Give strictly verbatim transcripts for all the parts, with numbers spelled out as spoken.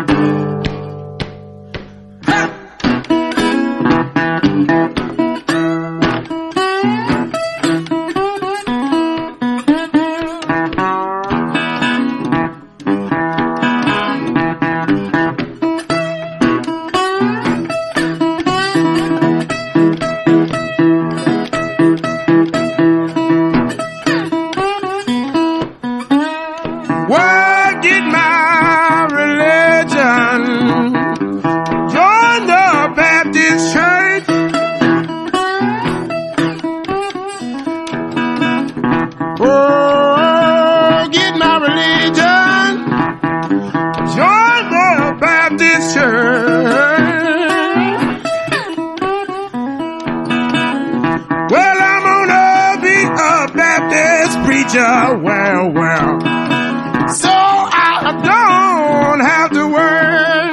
Well, well, so I don't have to worry.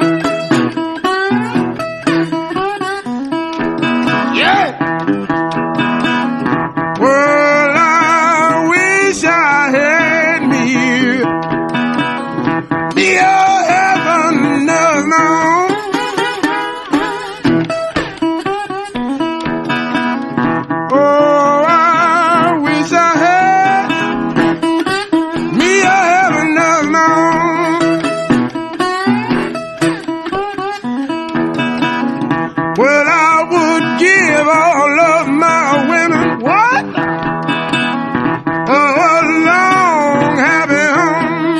Yeah. Well, I wish I had me, me a heaven knows long. Oh, I wish I had. Well, I would give all of my women what? A long happy home.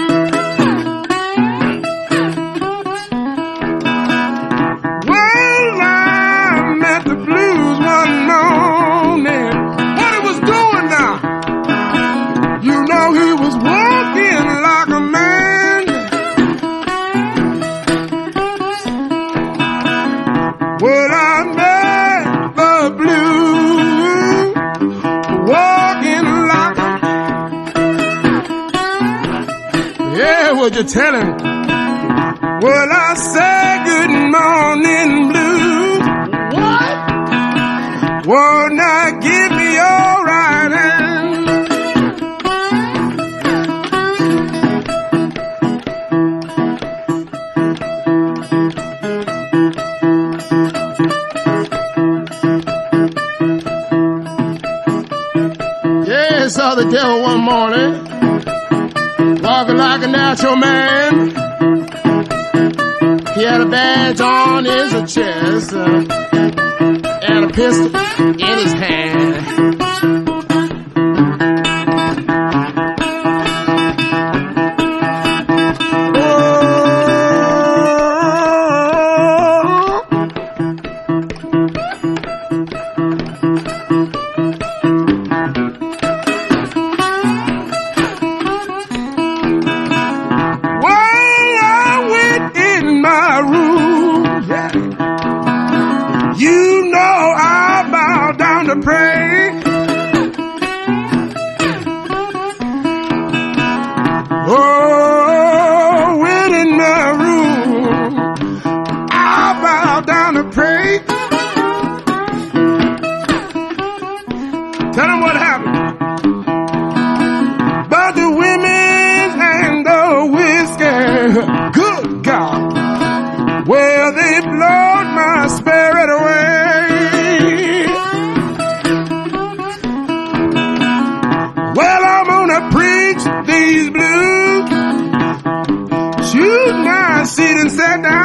Well, I met the blues one morning. What he was doing now? You know he was walking like a man. Well, I met the blues walking like a... Yeah, what you telling? Well, I said good morning, blues. What? Well, now give me your right hand. Saw the devil one morning, walking like a natural man. He had a badge on his chest uh, and a pistol in his hand. You know I bow down to pray. Oh, when in the room, I bow down to pray. Tell them what happened. But the women and the whiskey, good God, well, they blowed my spirit away. Well, I'm gonna preach these blues. Shoot my seat and sit down.